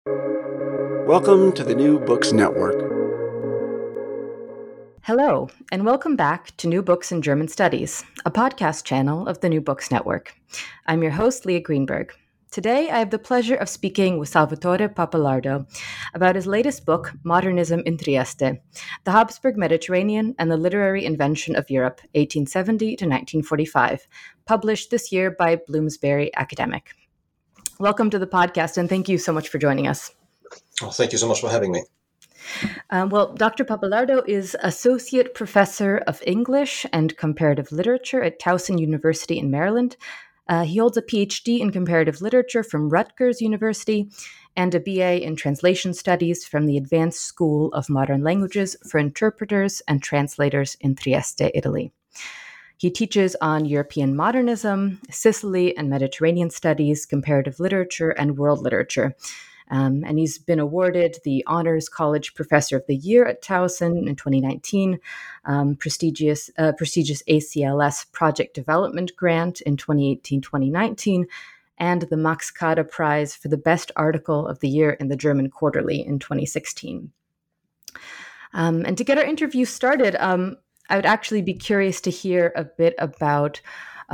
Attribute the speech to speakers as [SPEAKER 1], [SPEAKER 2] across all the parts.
[SPEAKER 1] Welcome to the New Books Network.
[SPEAKER 2] Hello, and welcome back to New Books in German Studies, a podcast channel of the New Books Network. I'm your host, Leah Greenberg. Today, I have the pleasure of speaking with Salvatore Pappalardo about his latest book, Modernism in Trieste, the Habsburg Mediterranean and the Literary Invention of Europe, 1870 to 1945, published this year by Bloomsbury Academic. Welcome to the podcast, and thank you so much for joining us.
[SPEAKER 3] Well, thank you so much for having me.
[SPEAKER 2] Dr. Pappalardo is Associate Professor of English and Comparative Literature at Towson University in Maryland. He holds a PhD in Comparative Literature from Rutgers University and a BA in Translation Studies from the Advanced School of Modern Languages for Interpreters and Translators in Trieste, Italy. He teaches on European modernism, Sicily and Mediterranean studies, comparative literature, and world literature. And he's been awarded the Honors College Professor of the Year at Towson in 2019, prestigious ACLS Project Development Grant in 2018-2019, and the Max Kade Prize for the Best Article of the Year in the German Quarterly in 2016. And to get our interview started, I would actually be curious to hear a bit about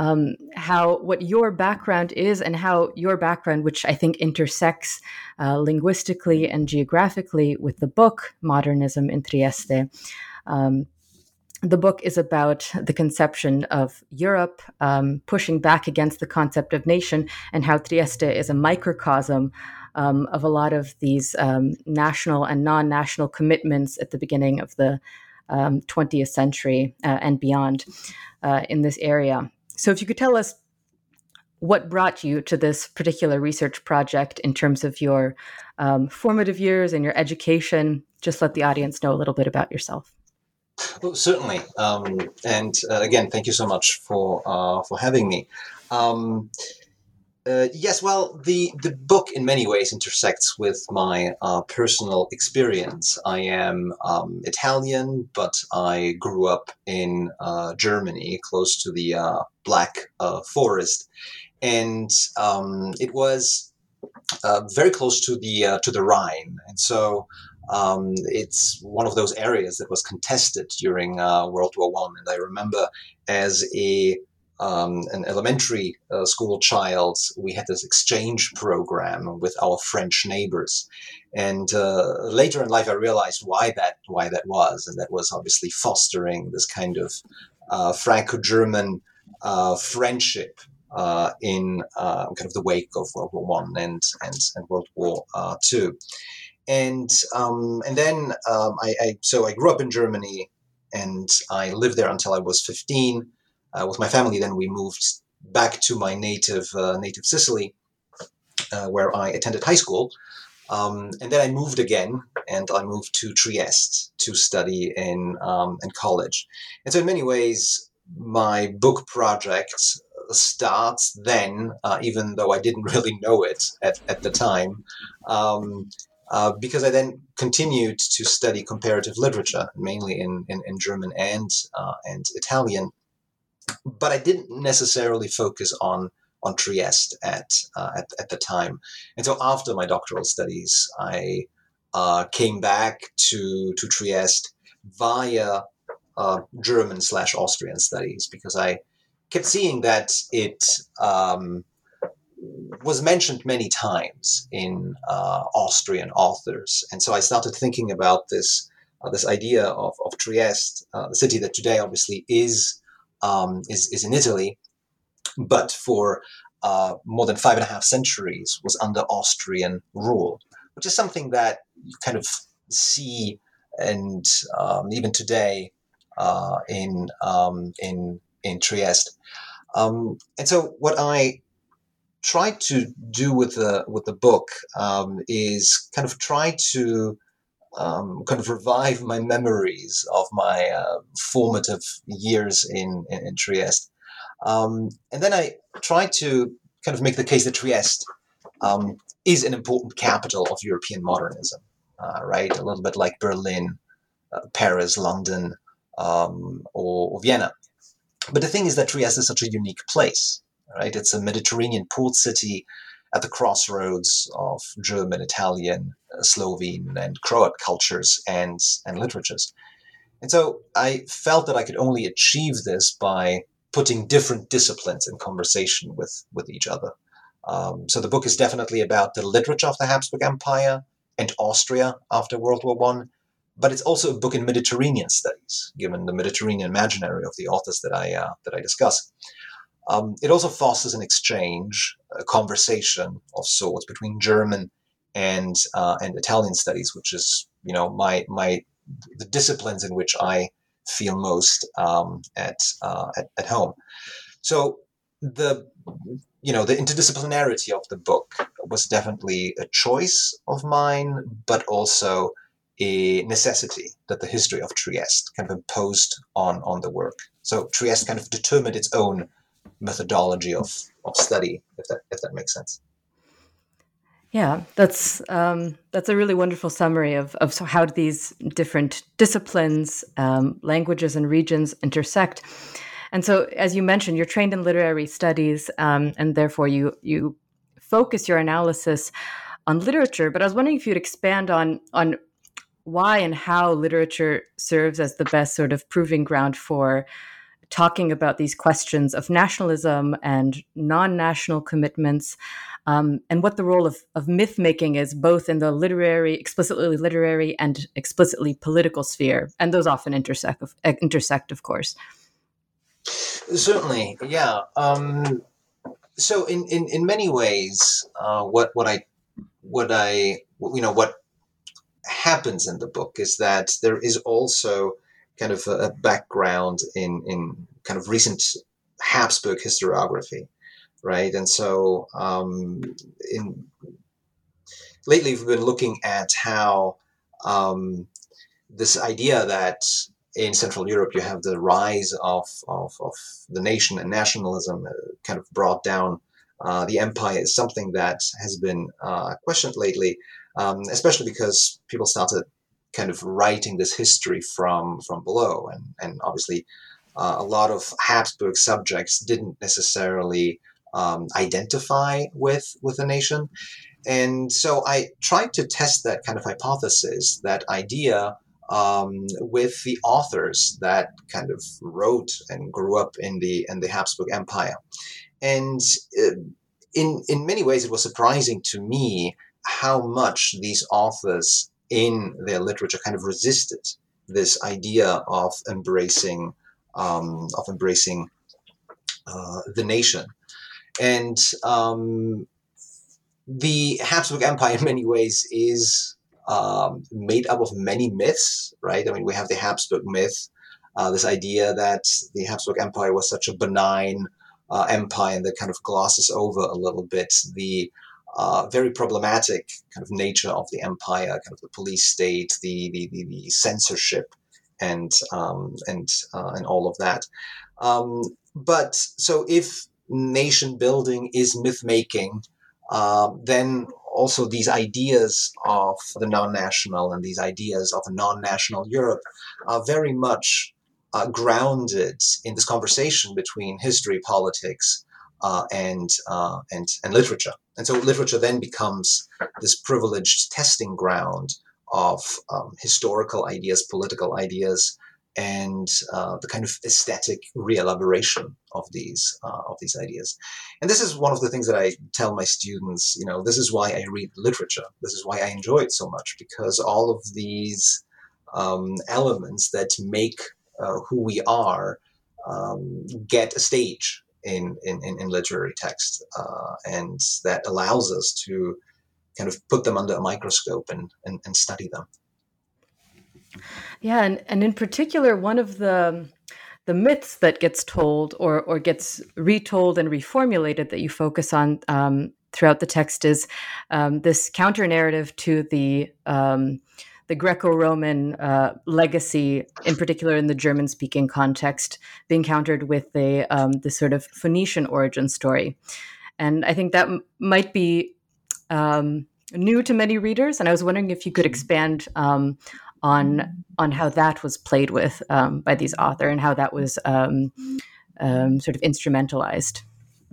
[SPEAKER 2] what your background is and how your background, which I think intersects linguistically and geographically with the book Modernism in Trieste. The book is about the conception of Europe, pushing back against the concept of nation, and how Trieste is a microcosm of a lot of these national and non-national commitments at the beginning of the 20th century and beyond in this area. So if you could tell us what brought you to this particular research project in terms of your formative years and your education, just let the audience know a little bit about yourself.
[SPEAKER 3] Well, certainly. Again, thank you so much for having me. Yes, well, the book in many ways intersects with my personal experience. I am Italian, but I grew up in Germany, close to the Black Forest, and it was very close to the Rhine, and so it's one of those areas that was contested during World War I. And I remember as an elementary school child, we had this exchange program with our French neighbors, and later in life I realized why that was, and that was obviously fostering this kind of Franco-German friendship in kind of the wake of World War One and World War II, and then I grew up in Germany, and I lived there until I was 15. With my family, then we moved back to my native Sicily, where I attended high school, and then I moved again, and I moved to Trieste to study in college. And so, in many ways, my book project starts then, even though I didn't really know it at the time. Because I then continued to study comparative literature, mainly in German and Italian. But I didn't necessarily focus on Trieste at the time. And so after my doctoral studies, I came back to Trieste via German/Austrian studies, because I kept seeing that it was mentioned many times in Austrian authors. And so I started thinking about this idea of Trieste, the city that today obviously is in Italy, but for more than 5.5 centuries was under Austrian rule, which is something that you kind of see, and even today in Trieste. And so what I tried to do with the book is kind of try to kind of revive my memories of my formative years in Trieste. And then I tried to kind of make the case that Trieste is an important capital of European modernism, right? A little bit like Berlin, Paris, London, or Vienna. But the thing is that Trieste is such a unique place, right? It's a Mediterranean port city. at the crossroads of German, Italian, Slovene, and Croat cultures and literatures. And so I felt that I could only achieve this by putting different disciplines in conversation with each other. So the book is definitely about the literature of the Habsburg Empire and Austria after World War One, but it's also a book in Mediterranean studies, given the Mediterranean imaginary of the authors that I discuss. It also fosters an exchange, a conversation of sorts between German and Italian studies, which is, the disciplines in which I feel most at home. So the interdisciplinarity of the book was definitely a choice of mine, but also a necessity that the history of Trieste kind of imposed on the work. So Trieste kind of determined its own methodology of study, if that makes sense.
[SPEAKER 2] Yeah, that's a really wonderful summary of how these different disciplines, languages, and regions intersect. And so, as you mentioned, you're trained in literary studies, and therefore you focus your analysis on literature. But I was wondering if you'd expand on why and how literature serves as the best sort of proving ground for talking about these questions of nationalism and non-national commitments, and what the role of myth-making is, both in the explicitly literary and explicitly political sphere. And those often intersect, of course.
[SPEAKER 3] Certainly, yeah. So in many ways, what happens in the book is that there is also kind of a background in kind of recent Habsburg historiography, right? And so lately we've been looking at how this idea that in Central Europe you have the rise of the nation and nationalism kind of brought down the empire is something that has been questioned lately, especially because people started kind of writing this history from below, and obviously a lot of Habsburg subjects didn't necessarily identify with the nation. And so I tried to test that kind of hypothesis, that idea, with the authors that kind of wrote and grew up in the Habsburg Empire. And in many ways, it was surprising to me how much these authors in their literature kind of resisted this idea of embracing the nation. And the Habsburg Empire in many ways is made up of many myths, right? I mean, we have the Habsburg myth, this idea that the Habsburg Empire was such a benign empire, and that kind of glosses over a little bit the very problematic kind of nature of the empire, kind of the police state, the censorship, and all of that. But so if nation building is myth making, then also these ideas of the non-national and these ideas of a non-national Europe are very much grounded in this conversation between history, politics, and literature. And so literature then becomes this privileged testing ground of historical ideas, political ideas, and the kind of aesthetic re-elaboration of these ideas. And this is one of the things that I tell my students, this is why I read literature. This is why I enjoy it so much, because all of these elements that make who we are get a stage in literary text, and that allows us to kind of put them under a microscope and study them.
[SPEAKER 2] Yeah, and in particular, one of the myths that gets told or gets retold and reformulated that you focus on throughout the text is this counter narrative to the Greco-Roman legacy, in particular in the German-speaking context, being countered with the sort of Phoenician origin story. And I think that might be new to many readers. And I was wondering if you could expand on how that was played with by these authors and how that was sort of instrumentalized.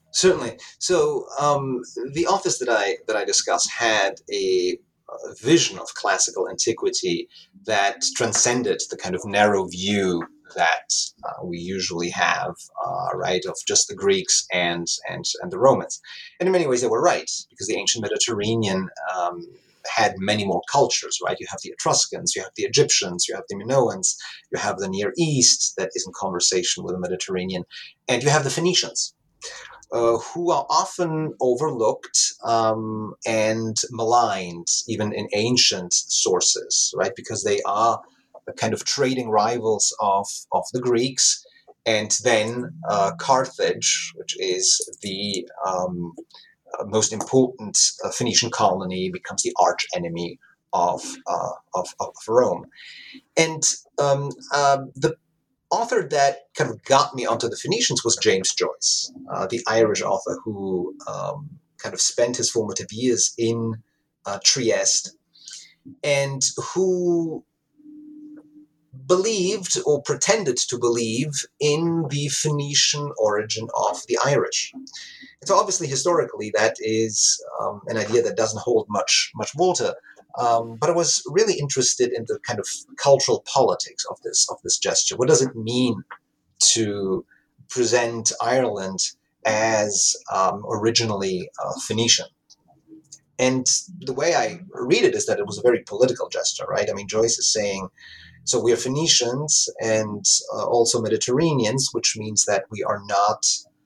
[SPEAKER 3] Certainly. So the office that I discussed had a vision of classical antiquity that transcended the kind of narrow view that we usually have, right, of just the Greeks and the Romans. And in many ways, they were right, because the ancient Mediterranean had many more cultures, right? You have the Etruscans, you have the Egyptians, you have the Minoans, you have the Near East that is in conversation with the Mediterranean, and you have the Phoenicians, who are often overlooked and maligned, even in ancient sources, right? Because they are the kind of trading rivals of the Greeks. And then Carthage, which is the most important Phoenician colony, becomes the arch enemy of Rome. And the author that kind of got me onto the Phoenicians was James Joyce, the Irish author who kind of spent his formative years in Trieste, and who believed or pretended to believe in the Phoenician origin of the Irish. And so obviously, historically, that is an idea that doesn't hold much water. But I was really interested in the kind of cultural politics of this gesture. What does it mean to present Ireland as originally Phoenician? And the way I read it is that it was a very political gesture, right? I mean, Joyce is saying, so we are Phoenicians and also Mediterraneans, which means that we are not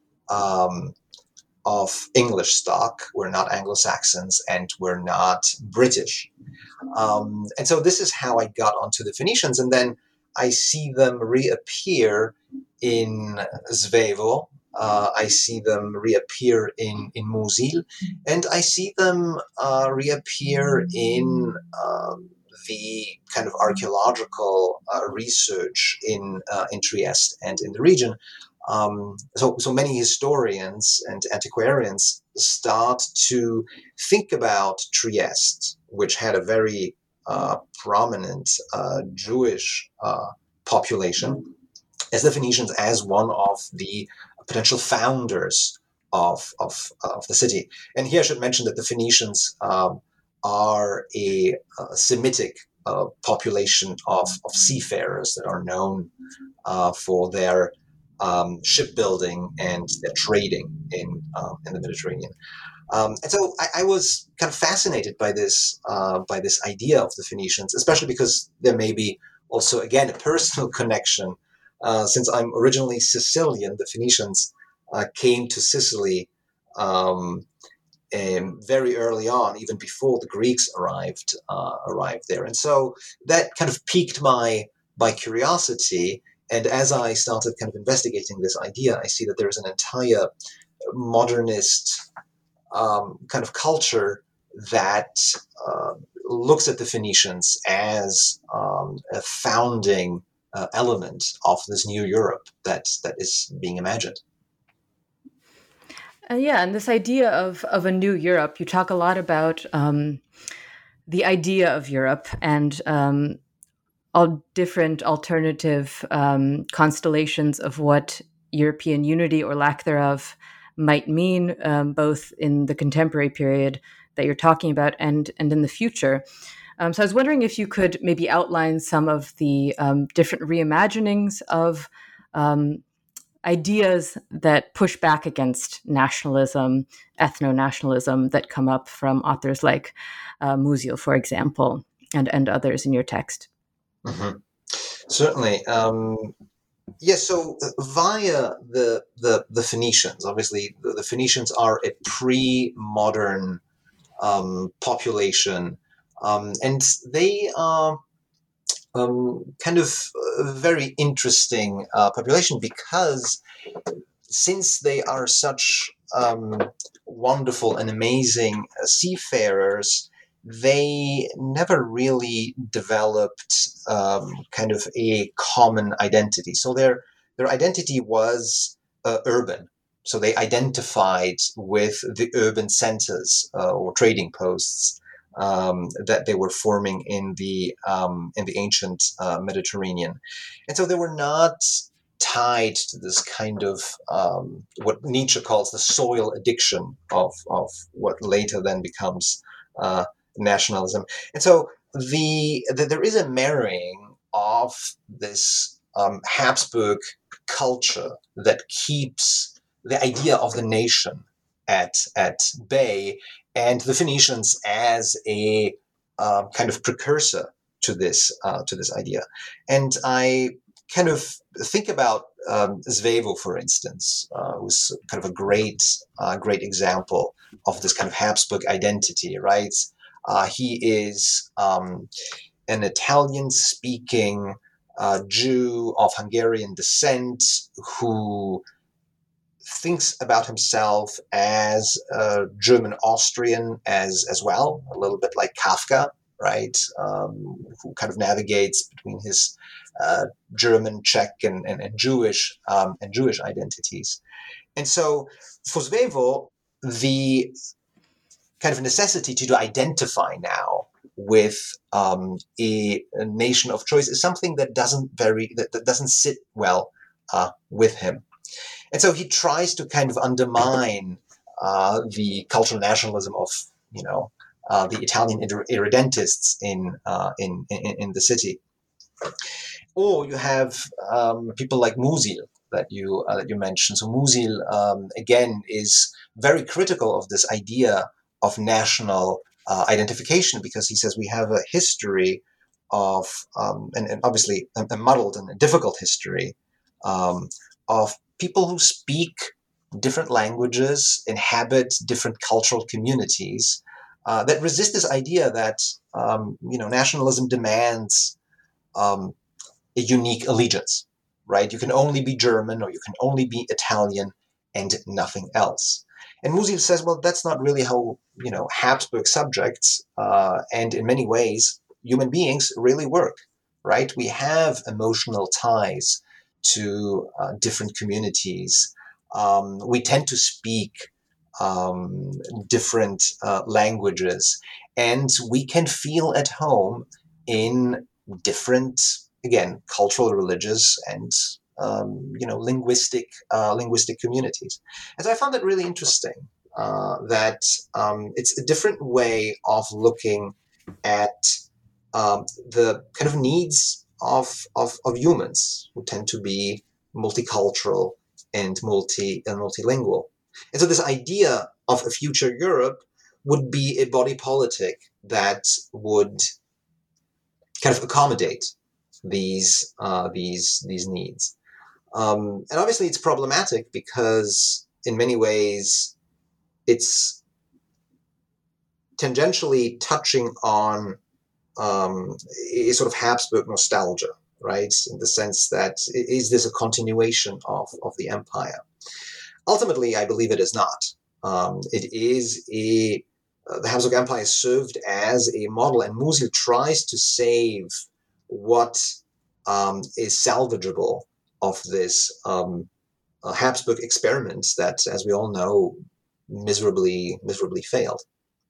[SPEAKER 3] of English stock, we're not Anglo-Saxons, and we're not British. And so this is how I got onto the Phoenicians, and then I see them reappear in Svevo. I see them reappear in Mosul, and I see them reappear in the kind of archaeological research in Trieste and in the region. So many historians and antiquarians start to think about Trieste, which had a very prominent Jewish population, as the Phoenicians as one of the potential founders of the city. And here I should mention that the Phoenicians are a Semitic population of seafarers that are known for their shipbuilding and their trading in the Mediterranean. And so I was kind of fascinated by this idea of the Phoenicians, especially because there may be also, again, a personal connection. Since I'm originally Sicilian, the Phoenicians came to Sicily very early on, even before the Greeks arrived there, and so that kind of piqued my curiosity. And as I started kind of investigating this idea, I see that there is an entire modernist kind of culture that looks at the Phoenicians as a founding element of this new Europe that is being imagined.
[SPEAKER 2] Yeah, and this idea of a new Europe, you talk a lot about the idea of Europe and all different alternative constellations of what European unity or lack thereof might mean, both in the contemporary period that you're talking about and in the future. So I was wondering if you could maybe outline some of the different reimaginings of ideas that push back against nationalism, ethno-nationalism that come up from authors like Musil, for example, and others in your text.
[SPEAKER 3] Mm-hmm. Certainly. Yes, so via the Phoenicians, obviously the Phoenicians are a pre-modern population, and they are kind of a very interesting population, because since they are such wonderful and amazing seafarers, they never really developed kind of a common identity. So their identity was urban. So they identified with the urban centers or trading posts that they were forming in the ancient Mediterranean, and so they were not tied to this kind of what Nietzsche calls the soil addiction of what later then becomes nationalism. And so there is a marrying of this Habsburg culture that keeps the idea of the nation at bay, and the Phoenicians as a kind of precursor to this idea. And I kind of think about Svevo, for instance, who's kind of a great example of this kind of Habsburg identity, right? He is an Italian-speaking Jew of Hungarian descent who thinks about himself as a German-Austrian as well, a little bit like Kafka, right? Who kind of navigates between his German, Czech, and Jewish identities. And so for Svevo, the kind of necessity to identify now with a nation of choice is something that doesn't sit well with him. And so he tries to kind of undermine the cultural nationalism of, the Italian irredentists in the city. Or you have people like Musil that you mentioned. So Musil again is very critical of this idea of national identification, because he says we have a history of and obviously a muddled and a difficult history of people who speak different languages, inhabit different cultural communities that resist this idea that nationalism demands a unique allegiance, right? You can only be German or you can only be Italian and nothing else. And Musil says, well, that's not really how Habsburg subjects and in many ways human beings really work, right? We have emotional ties to different communities. We tend to speak different languages, and we can feel at home in different, again, cultural, religious, and linguistic communities. And so I found that really interesting. That it's a different way of looking at the kind of needs of humans who tend to be multicultural and multilingual. And so this idea of a future Europe would be a body politic that would kind of accommodate these needs. And obviously it's problematic because in many ways it's tangentially touching on a sort of Habsburg nostalgia, right? In the sense that, is this a continuation of the empire? Ultimately, I believe it is not. It is the Habsburg Empire served as a model, and Musil tries to save what is salvageable of this Habsburg experiment that, as we all know, miserably failed.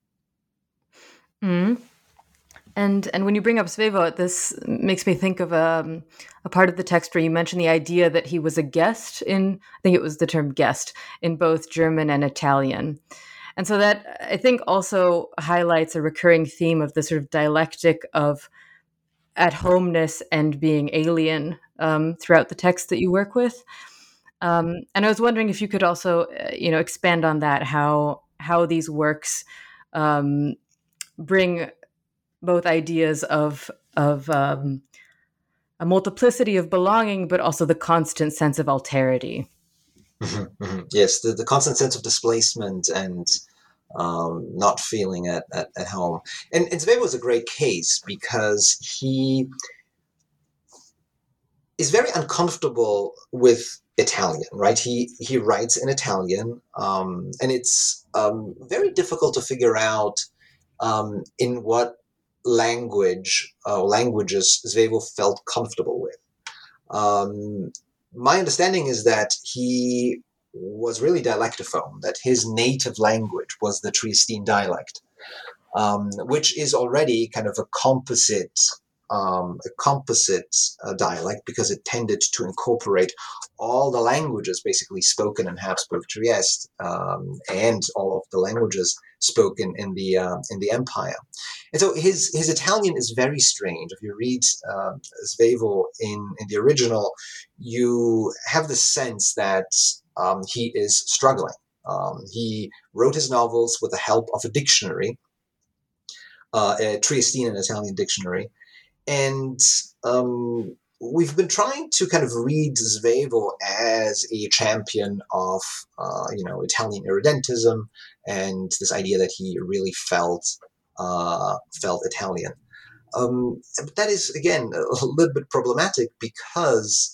[SPEAKER 2] Mm-hmm. And when you bring up Svevo, this makes me think of a part of the text where you mentioned the idea that he was a guest I think it was the term guest, in both German and Italian. And so that, I think, also highlights a recurring theme of the sort of dialectic of at-homeness and being alien throughout the text that you work with. And I was wondering if you could also, expand on that, how these works bring both ideas of a multiplicity of belonging, but also the constant sense of alterity.
[SPEAKER 3] Mm-hmm, mm-hmm. Yes, the constant sense of displacement and not feeling at home. And Zweig was a great case because he is very uncomfortable with Italian, right? He writes in Italian, and it's very difficult to figure out in what languages Svevo felt comfortable with. My understanding is that he was really dialectophone, that his native language was the Triestine dialect, which is already kind of a composite a composite dialect because it tended to incorporate all the languages basically spoken in Habsburg Trieste and all of the languages spoken in the empire. And so his Italian is very strange. If you read Svevo in the original, you have the sense that he is struggling. He wrote his novels with the help of a dictionary, a Triestine and Italian dictionary. And we've been trying to kind of read Svevo as a champion of, Italian irredentism and this idea that he really felt Italian. But that is, again, a little bit problematic because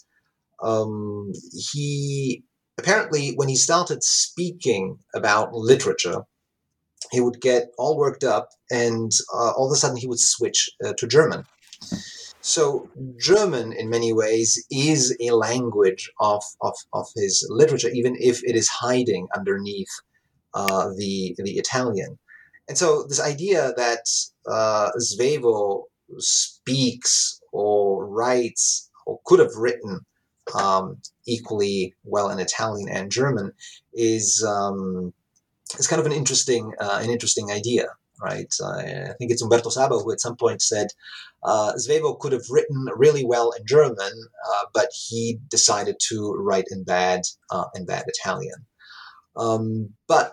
[SPEAKER 3] he apparently, when he started speaking about literature, he would get all worked up and all of a sudden he would switch to German. So German, in many ways, is a language of his literature, even if it is hiding underneath the Italian. And so this idea that Svevo speaks or writes or could have written equally well in Italian and German is kind of an interesting idea, right? I think it's Umberto Sabo who at some point said Svevo could have written really well in German, but he decided to write in bad Italian. But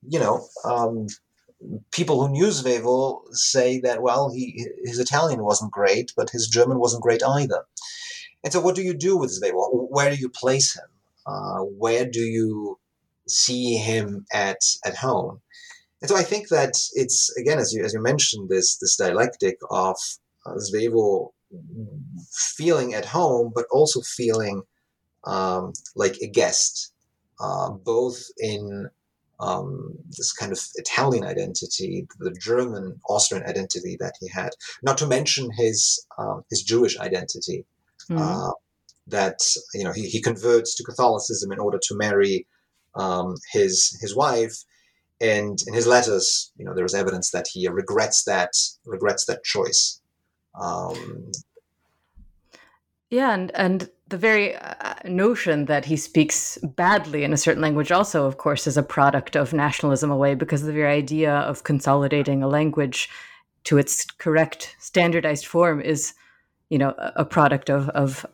[SPEAKER 3] people who knew Svevo say that, well, his Italian wasn't great, but his German wasn't great either. And so what do you do with Svevo? Where do you place him? Where do you see him at home? And so I think that it's, again, as you mentioned, this dialectic of Svevo feeling at home, but also feeling like a guest, both in this kind of Italian identity, the German, Austrian identity that he had, not to mention his Jewish identity, that he converts to Catholicism in order to marry his wife, and in his letters, there is evidence that he regrets that choice.
[SPEAKER 2] And the very notion that he speaks badly in a certain language also, of course, is a product of nationalism away, because the very idea of consolidating a language to its correct standardized form is, a product of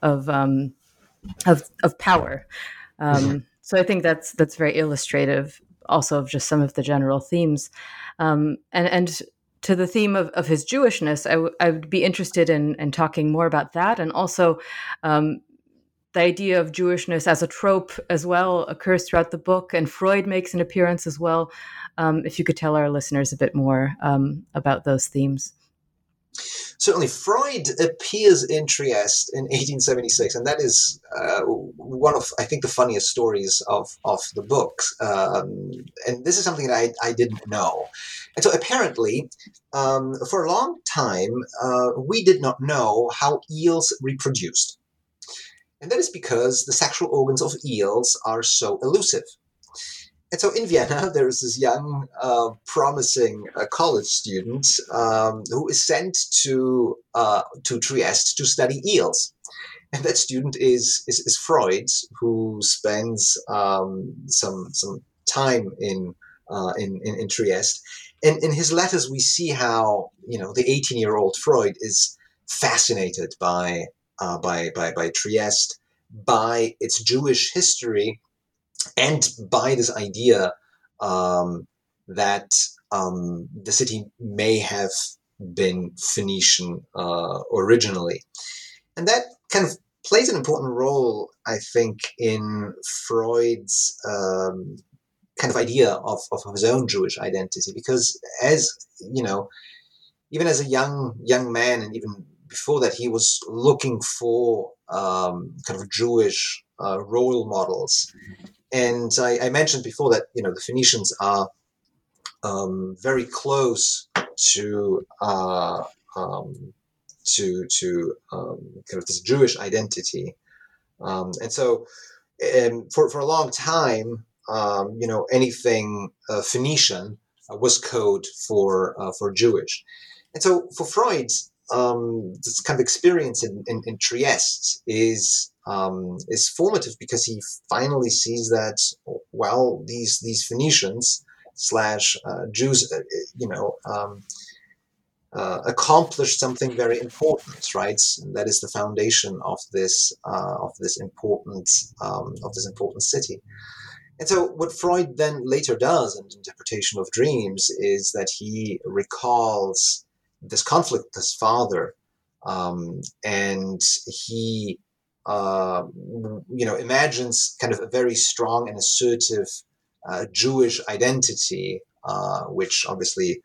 [SPEAKER 2] power. So I think that's very illustrative also of just some of the general themes. And to the theme of his Jewishness, I would be interested in talking more about that. And also the idea of Jewishness as a trope as well occurs throughout the book, and Freud makes an appearance as well. If you could tell our listeners a bit more about those themes.
[SPEAKER 3] Certainly, Freud appears in Trieste in 1876, and that is one of, I think, the funniest stories of the book. And this is something that I didn't know. And so apparently, for a long time, we did not know how eels reproduced. And that is because the sexual organs of eels are so elusive. And so in Vienna, there is this young, promising college student who is sent to Trieste to study eels. And that student is Freud, who spends some time in Trieste. And in his letters, we see how the 18-year-old Freud is fascinated by Trieste, by its Jewish history, and by this idea that the city may have been Phoenician originally. And that kind of plays an important role, I think, in Freud's kind of idea of his own Jewish identity, because even as a young man, and even before that, he was looking for kind of Jewish role models. And I mentioned before that the Phoenicians are very close to kind of this Jewish identity, and so for a long time, anything Phoenician was code for Jewish. And so for Freud, this kind of experience in Trieste is formative, because he finally sees that, well, these Phoenicians slash Jews, accomplished something very important, right? And that is the foundation of this important city. And so, what Freud then later does in interpretation of dreams is that he recalls this conflict with his father, and he, imagines kind of a very strong and assertive Jewish identity, which obviously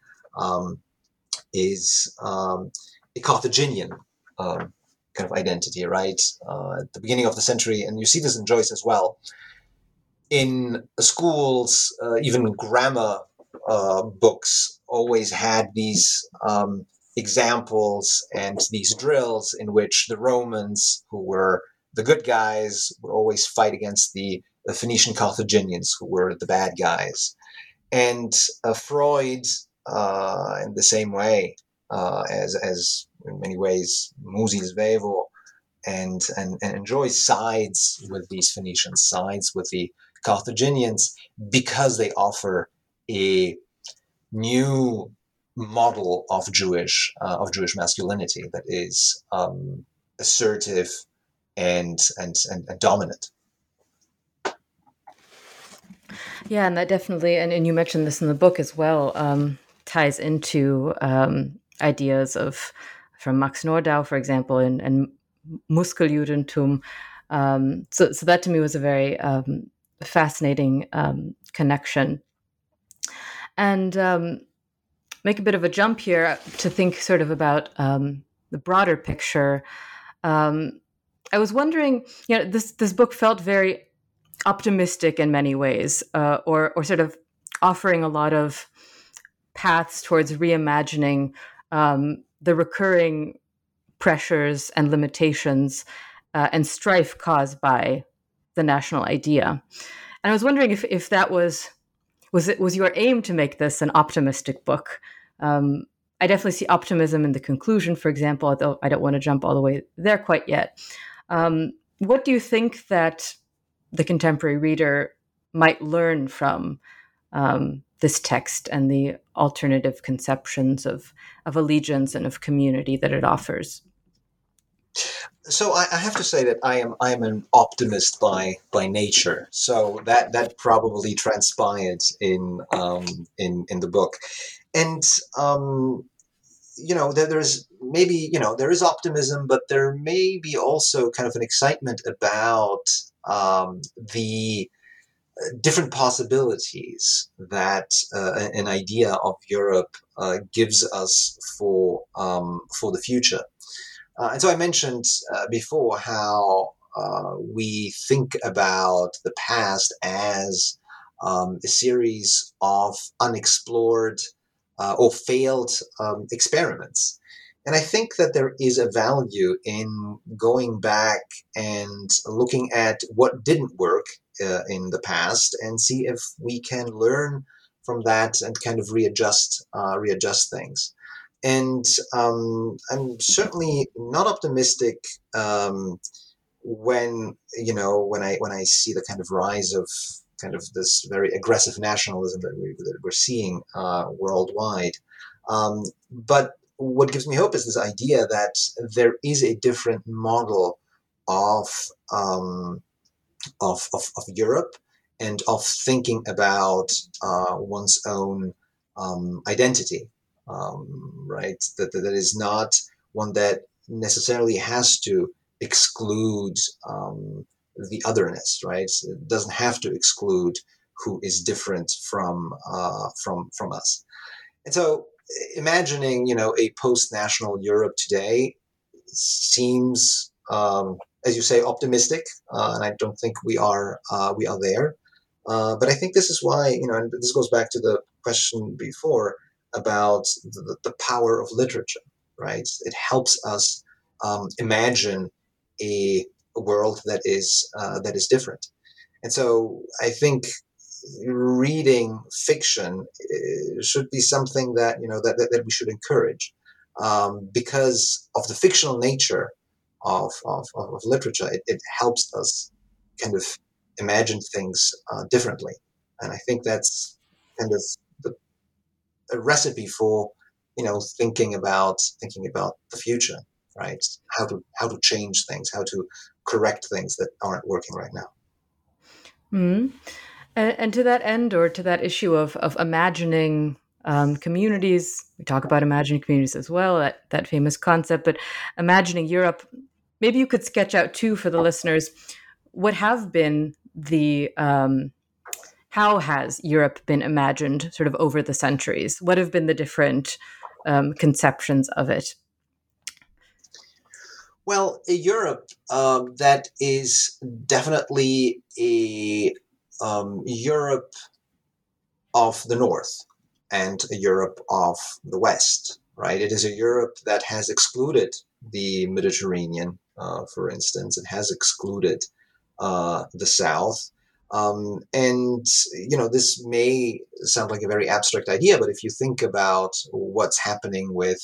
[SPEAKER 3] is a Carthaginian kind of identity, right? At the beginning of the century, and you see this in Joyce as well. In schools, even grammar books always had these examples and these drills in which the Romans, who were the good guys, would always fight against the Phoenician Carthaginians, who were the bad guys. And Freud, in the same way, as in many ways Musil Svevo and Joyce sides with these Phoenicians, sides with the Carthaginians, because they offer a new model of Jewish masculinity that is assertive and dominant.
[SPEAKER 2] Yeah, and that definitely, and you mentioned this in the book as well, ties into ideas from Max Nordau, for example, and Muskeljudentum. So that to me was a very fascinating connection. And make a bit of a jump here to think sort of about the broader picture. I was wondering, this book felt very optimistic in many ways, or sort of offering a lot of paths towards reimagining the recurring pressures and limitations and strife caused by the national idea. And I was wondering if that was your aim to make this an optimistic book. I definitely see optimism in the conclusion, for example, although I don't want to jump all the way there quite yet. What do you think that the contemporary reader might learn from this text and the alternative conceptions of allegiance and of community that it offers?
[SPEAKER 3] So I have to say that I am an optimist by nature. So that probably transpired in the book, and there's maybe there is optimism, but there may be also kind of an excitement about the different possibilities that an idea of Europe gives us for the future. And so I mentioned before how we think about the past as a series of unexplored or failed experiments. And I think that there is a value in going back and looking at what didn't work in the past and see if we can learn from that and kind of readjust things. And I'm certainly not optimistic when I see the kind of rise of kind of this very aggressive nationalism that we're seeing worldwide. But what gives me hope is this idea that there is a different model of Europe and of thinking about one's own identity. Right? That is not one that necessarily has to exclude the otherness, right? It doesn't have to exclude who is different from us. And so, imagining a post-national Europe today seems, as you say, optimistic, and I don't think we are there. But I think this is why and this goes back to the question before about the power of literature, right? It helps us imagine a world that is different. And so I think reading fiction should be something that that we should encourage. because of the fictional nature of literature, it helps us kind of imagine things differently. And I think that's kind of a recipe for, thinking about the future, right? How to change things, how to correct things that aren't working right now.
[SPEAKER 2] Mm. And to that end, or to that issue of imagining communities, we talk about imagining communities as well, that famous concept, but imagining Europe, maybe you could sketch out too for the listeners, what have been how has Europe been imagined sort of over the centuries? What have been the different conceptions of it?
[SPEAKER 3] Well, Europe, that is definitely a Europe of the North and a Europe of the West, right? It is a Europe that has excluded the Mediterranean, for instance. It has excluded the South. And, this may sound like a very abstract idea, but if you think about what's happening with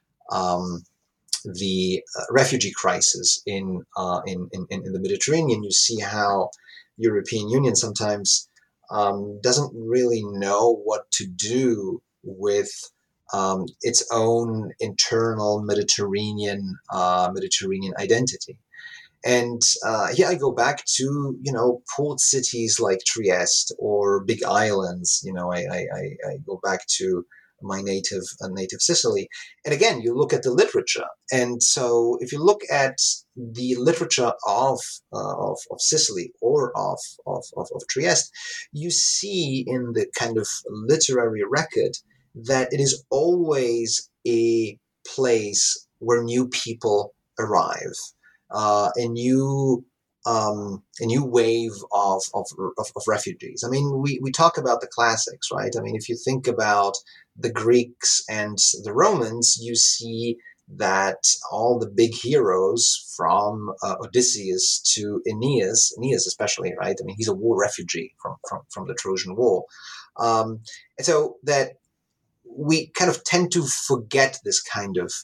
[SPEAKER 3] the refugee crisis in the Mediterranean, you see how European Union sometimes doesn't really know what to do with its own internal Mediterranean identity. And here I go back to, port cities like Trieste or big islands. I go back to my native Sicily. And again, you look at the literature. And so if you look at the literature of Sicily or of Trieste, you see in the kind of literary record that it is always a place where new people arrive, a new wave of refugees. I mean, we talk about the classics, right? I mean, if you think about the Greeks and the Romans, you see that all the big heroes from Odysseus to Aeneas especially, right? I mean, he's a war refugee from the Trojan War. And so that we kind of tend to forget this kind of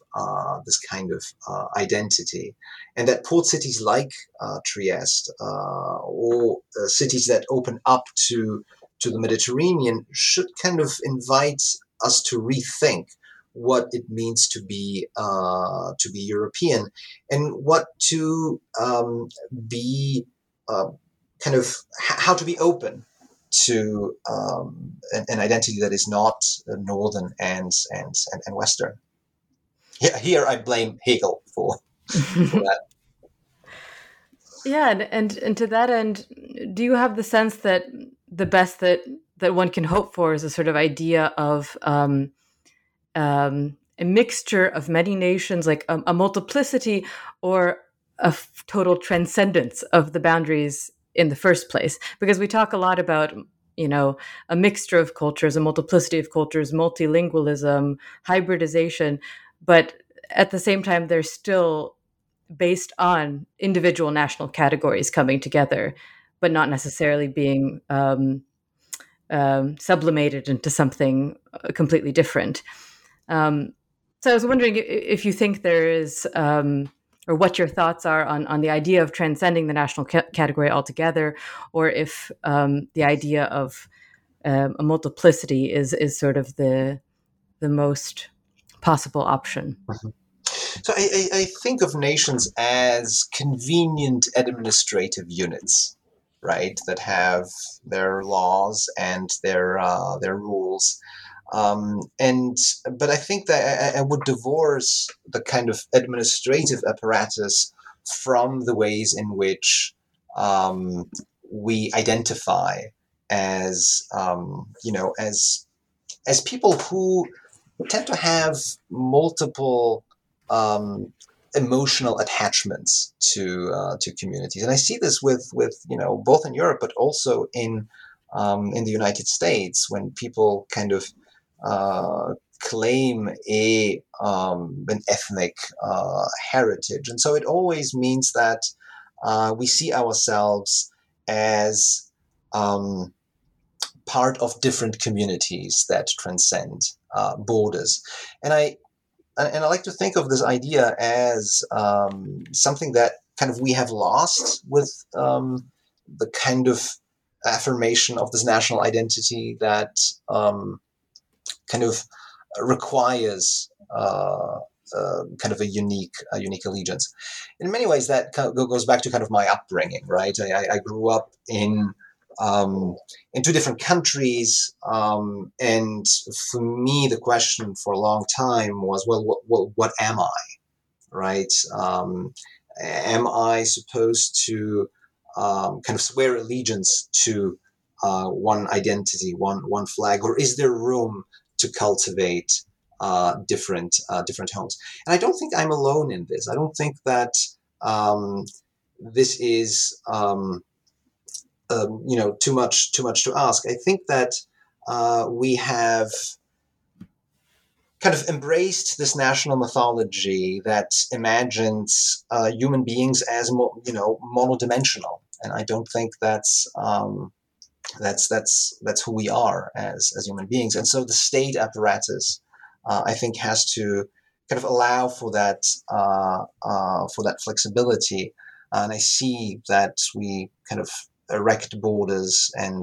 [SPEAKER 3] identity, and that port cities like Trieste or cities that open up to the Mediterranean should kind of invite us to rethink what it means to be European, and what to be kind of how to be open to an identity that is not northern and western. Here I blame Hegel for that.
[SPEAKER 2] Yeah, and to that end, do you have the sense that the best that one can hope for is a sort of idea of a mixture of many nations, like a multiplicity or total transcendence of the boundaries in the first place? Because we talk a lot about, a mixture of cultures, a multiplicity of cultures, multilingualism, hybridization, but at the same time, they're still based on individual national categories coming together, but not necessarily being sublimated into something completely different. So I was wondering if you think there is, or what your thoughts are on the idea of transcending the national category altogether, or if the idea of a multiplicity is sort of the most possible option.
[SPEAKER 3] Mm-hmm. So I think of nations as convenient administrative units, right, that have their laws and their rules. But I think that I would divorce the kind of administrative apparatus from the ways in which we identify as as people who tend to have multiple emotional attachments to communities, and I see this with both in Europe, but also in the United States, when people kind of claim an ethnic heritage, and so it always means that we see ourselves as part of different communities that transcend borders, and and I like to think of this idea as something that kind of we have lost with the kind of affirmation of this national identity that kind of requires kind of a unique allegiance. In many ways, that kind of goes back to kind of my upbringing, right? I grew up in 2 different countries, and for me, the question for a long time was, well, what am I, right? Am I supposed to kind of swear allegiance to one identity, one flag, or is there room to cultivate different homes? And I don't think I'm alone in this. I don't think that this is too much to ask. I think that we have kind of embraced this national mythology that imagines human beings as monodimensional, and I don't think that's who we are as human beings. And so the state apparatus, I think, has to kind of allow for that flexibility. And I see that we kind of erect borders and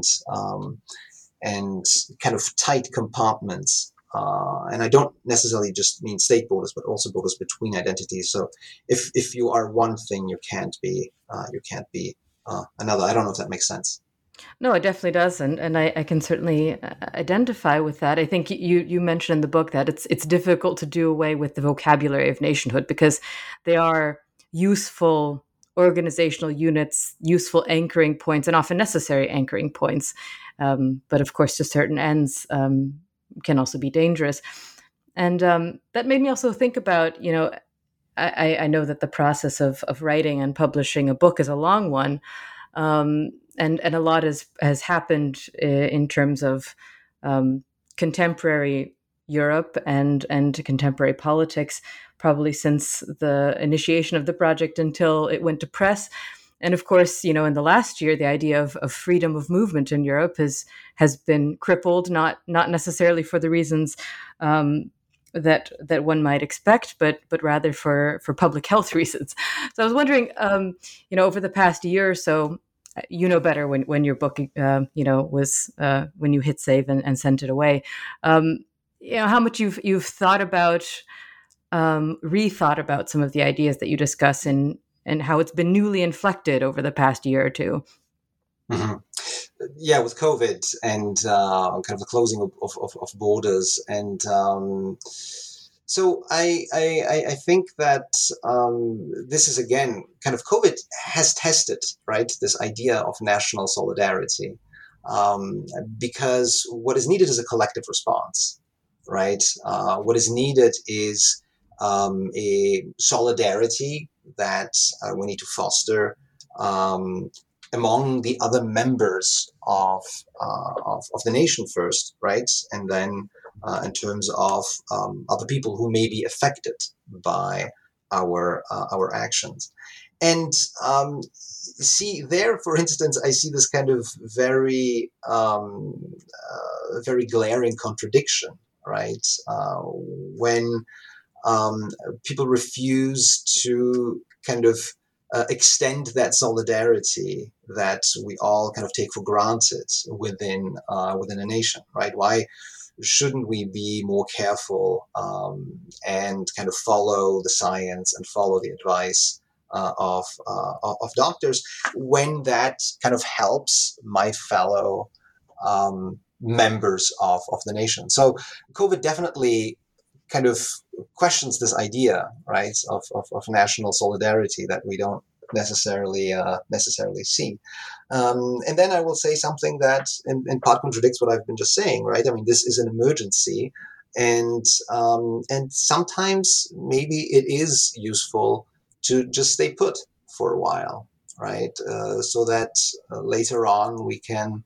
[SPEAKER 3] kind of tight compartments. And I don't necessarily just mean state borders, but also borders between identities. So if you are one thing, you can't be another. I don't know if that makes sense.
[SPEAKER 2] No, it definitely does, and I can certainly identify with that. I think you mentioned in the book that it's difficult to do away with the vocabulary of nationhood because they are useful organizational units, useful anchoring points, and often necessary anchoring points. But of course, to certain ends, can also be dangerous. And that made me also think about, I know that the process of writing and publishing a book is a long one. And a lot has happened in terms of contemporary Europe and contemporary politics, probably since the initiation of the project until it went to press. And of course, in the last year, the idea of freedom of movement in Europe has been crippled, not necessarily for the reasons that one might expect, but rather for public health reasons. So I was wondering, over the past year or so, better when your book, was when you hit save and sent it away. How much you've thought about, rethought about some of the ideas that you discuss and how it's been newly inflected over the past year or two.
[SPEAKER 3] Mm-hmm. Yeah, with COVID and kind of the closing of borders, and so I think that this is again kind of COVID has tested, right, this idea of national solidarity, because what is needed is a collective response, right? What is needed is a solidarity that we need to foster among the other members of the nation first, right, and then in terms of other people who may be affected by our actions. And see there, for instance, I see this kind of very very glaring contradiction, right? When people refuse to kind of extend that solidarity that we all kind of take for granted within a nation, right? Why shouldn't we be more careful and kind of follow the science and follow the advice of doctors when that kind of helps my fellow members of the nation? So COVID definitely kind of questions this idea, right, of national solidarity that we don't necessarily see. And then I will say something that in part contradicts what I've been just saying, right? I mean, this is an emergency, and sometimes maybe it is useful to just stay put for a while, right? So that later on we can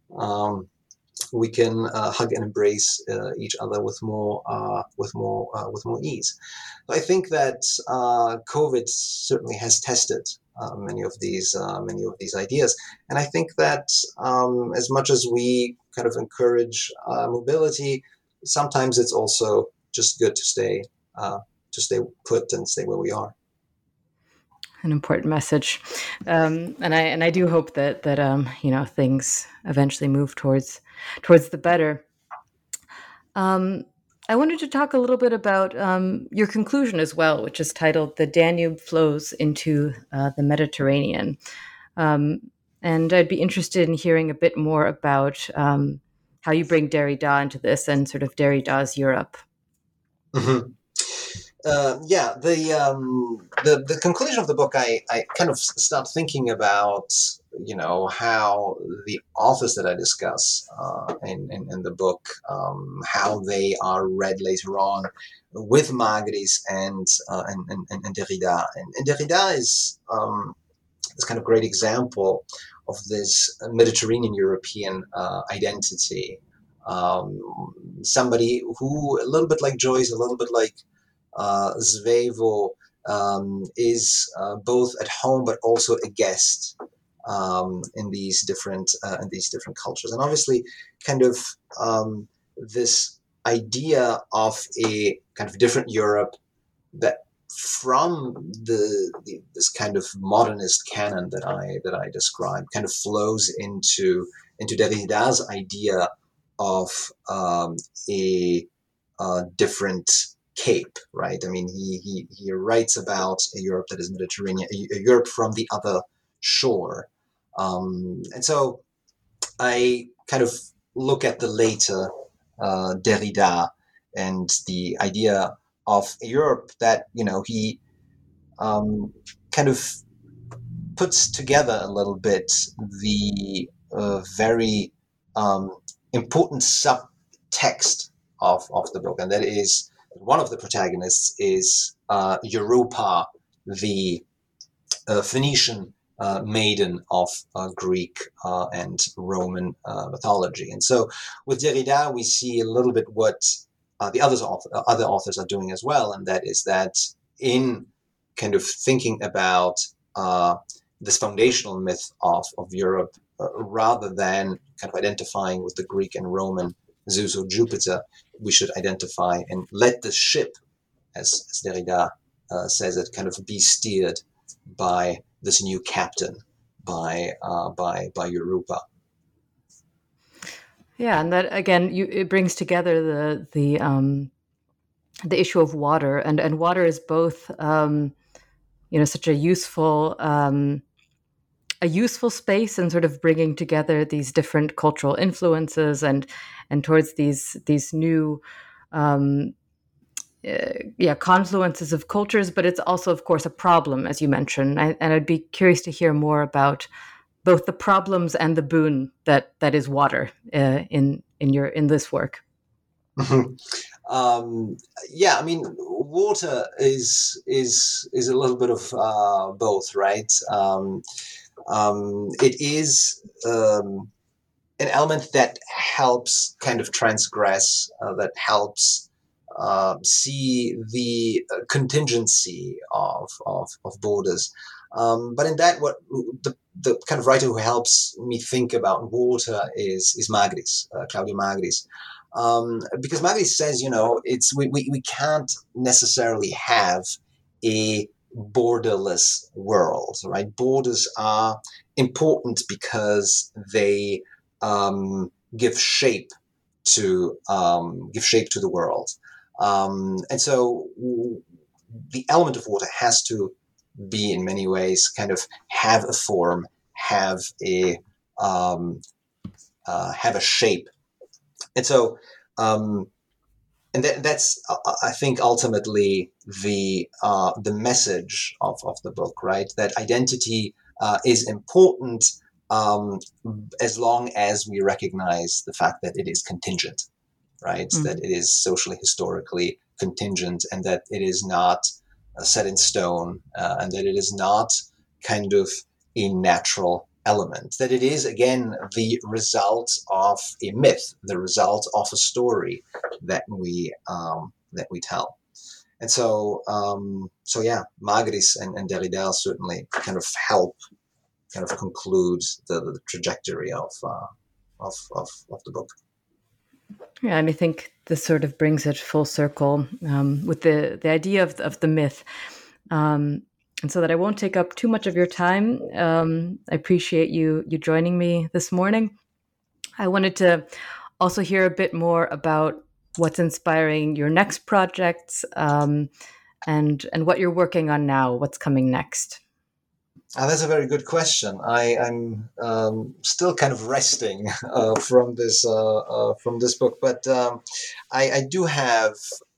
[SPEAKER 3] hug and embrace each other with more ease. So I think that COVID certainly has tested many of these ideas, and I think that as much as we kind of encourage mobility, sometimes it's also just good to stay to stay put and stay where we are.
[SPEAKER 2] An important message, and I do hope that things eventually move towards the better. I wanted to talk a little bit about your conclusion as well, which is titled "The Danube Flows into the Mediterranean," and I'd be interested in hearing a bit more about how you bring Derrida into this and sort of Derrida's Europe.
[SPEAKER 3] Mm-hmm. The conclusion of the book, I kind of start thinking about, how the authors that I discuss in the book, how they are read later on with Margulis and Derrida. And Derrida is this kind of great example of this Mediterranean European identity. Somebody who, a little bit like Joyce, a little bit like Svevo, is both at home but also a guest in these different cultures, and obviously, kind of this idea of a kind of different Europe that from this kind of modernist canon that I described kind of flows into Derrida's idea of a different Cape, right? I mean, he writes about a Europe that is Mediterranean, a Europe from the other shore, and so I kind of look at the later Derrida and the idea of a Europe that he kind of puts together a little bit the very important subtext of the book, and that is one of the protagonists is Europa, the Phoenician maiden of Greek and Roman mythology. And so with Derrida, we see a little bit what the other authors are doing as well, and that is that in kind of thinking about this foundational myth of Europe, rather than kind of identifying with the Greek and Roman Zeus or Jupiter, we should identify and let the ship, as Derrida says it, kind of be steered by this new captain, by Europa.
[SPEAKER 2] Yeah, and that again, it brings together the issue of water, and water is both such a useful space and sort of bringing together these different cultural influences and towards these new confluences of cultures, but it's also, of course, a problem, as you mentioned. And I'd be curious to hear more about both the problems and the boon that is water in this work.
[SPEAKER 3] I mean, water is a little bit of both, right? It is an element that helps kind of transgress, that helps see the contingency of borders. But in that, what the kind of writer who helps me think about water is Margulis, Claudio Margulis. Because Margulis says, we can't necessarily have a borderless world, right? Borders are important because they give shape to the world, and so the element of water has to be, in many ways, kind of have a form, have a shape, and so. And that's, I think, ultimately the message of the book, right? That identity is important as long as we recognize the fact that it is contingent, right? Mm-hmm. That it is socially, historically contingent, and that it is not set in stone, and that it is not kind of a natural element, that it is, again, the result of a myth, the result of a story that we tell. And so Margulis and Derrida certainly kind of help conclude the trajectory of the book.
[SPEAKER 2] Yeah, and I think this sort of brings it full circle with the idea of the myth. And so that I won't take up too much of your time, I appreciate you joining me this morning. I wanted to also hear a bit more about what's inspiring your next projects, and what you're working on now. What's coming next?
[SPEAKER 3] That's a very good question. I'm still kind of resting from this book, but I do have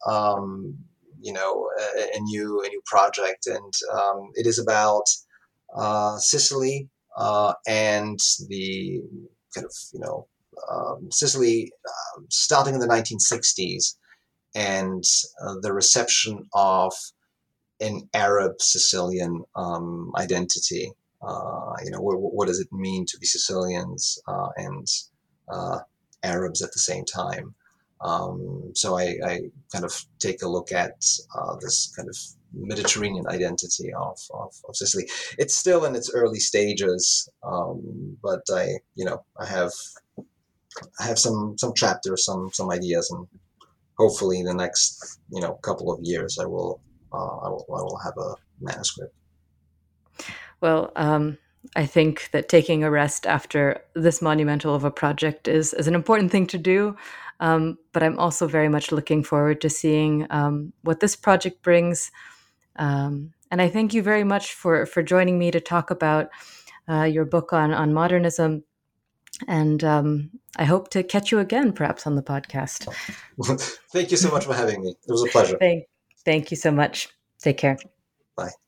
[SPEAKER 3] a new project, and it is about Sicily and the kind of Sicily starting in the 1960s, and the reception of an Arab Sicilian identity. What does it mean to be Sicilians and Arabs at the same time? So I kind of take a look at this kind of Mediterranean identity of Sicily. It's still in its early stages, but I have some chapters, some ideas, and hopefully in the next couple of years I will have a manuscript.
[SPEAKER 2] Well, I think that taking a rest after this monumental of a project is an important thing to do. But I'm also very much looking forward to seeing what this project brings. And I thank you very much for joining me to talk about your book on modernism. And I hope to catch you again, perhaps on the podcast.
[SPEAKER 3] Thank you so much for having me. It was a pleasure.
[SPEAKER 2] Thank you so much. Take care.
[SPEAKER 3] Bye.